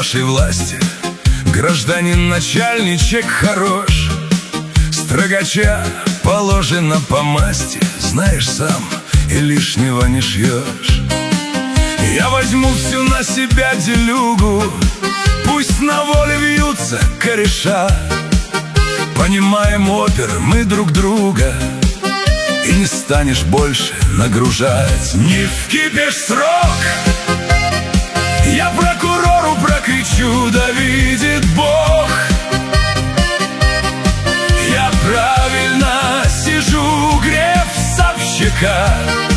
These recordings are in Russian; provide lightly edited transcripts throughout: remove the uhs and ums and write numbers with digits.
вашей власти. Гражданин начальничек хорош, строгача положено по масти. Знаешь сам, и лишнего не шьешь. Я возьму всю на себя делюгу, пусть на воле вьются кореша. Понимаем опер мы друг друга, и не станешь больше нагружать. Не вкипишь срок, я прокурору прокричу, да видит Бог. Я правильно сижу, греб совщика,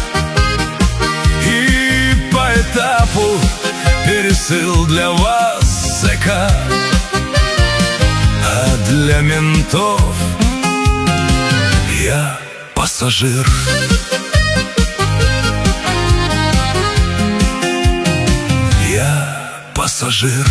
и по этапу пересыл для вас ЗК. А для ментов я пассажир. Я пассажир.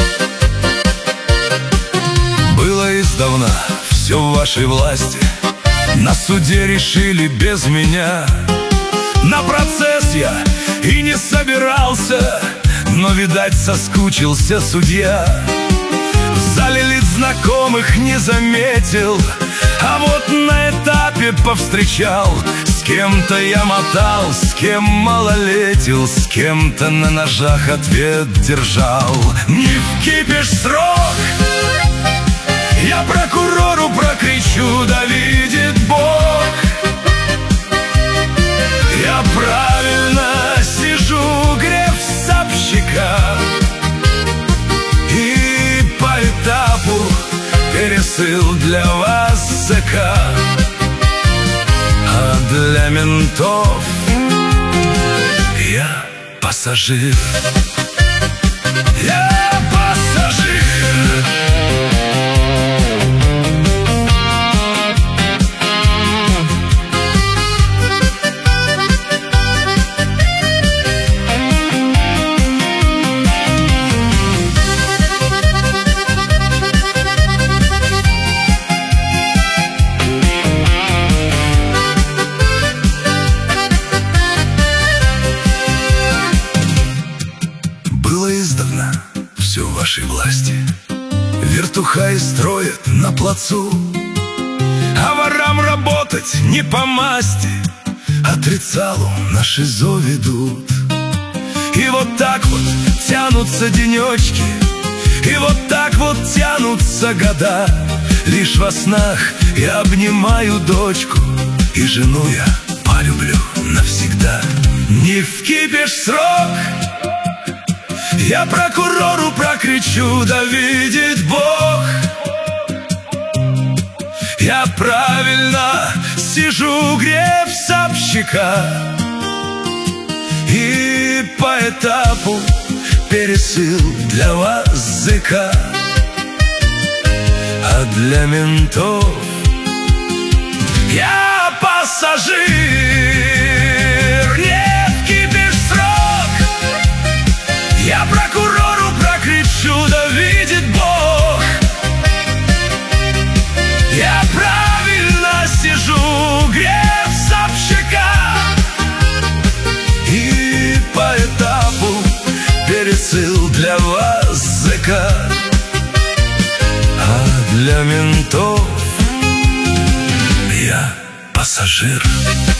Было издавна все в вашей власти, на суде решили без меня. На процесс я и не собирался, но, видать, соскучился судья. В зале лиц знакомых не заметил, а вот на этапе повстречал. С кем-то я мотал, с кем малолетил, с кем-то на ножах ответ держал. Не вкипишь срок, я прокурору прокричу, да видит Бог. Я правильно сижу, греб совщика, и по этапу пересыл для вас ЗК. А для ментов я пассажир. Я пассажир. Издавна все в вашей власти. Вертухаи строят на плацу, а ворам работать не по масти. Отрицалу на ШИЗО ведут. И вот так вот тянутся денечки, и вот так вот тянутся года. Лишь во снах я обнимаю дочку, и жену я полюблю навсегда. Не вкипишь срок, я прокурору прокричу, да видит Бог. Я правильно сижу, греб совщика, и по этапу пересыл для вас ЗК. А для ментов я пассажир. Я прокурору прокричу, да видит Бог. Я правильно сижу, греб совщика, и по этапу пересыл для вас ЗК. А для ментов я пассажир.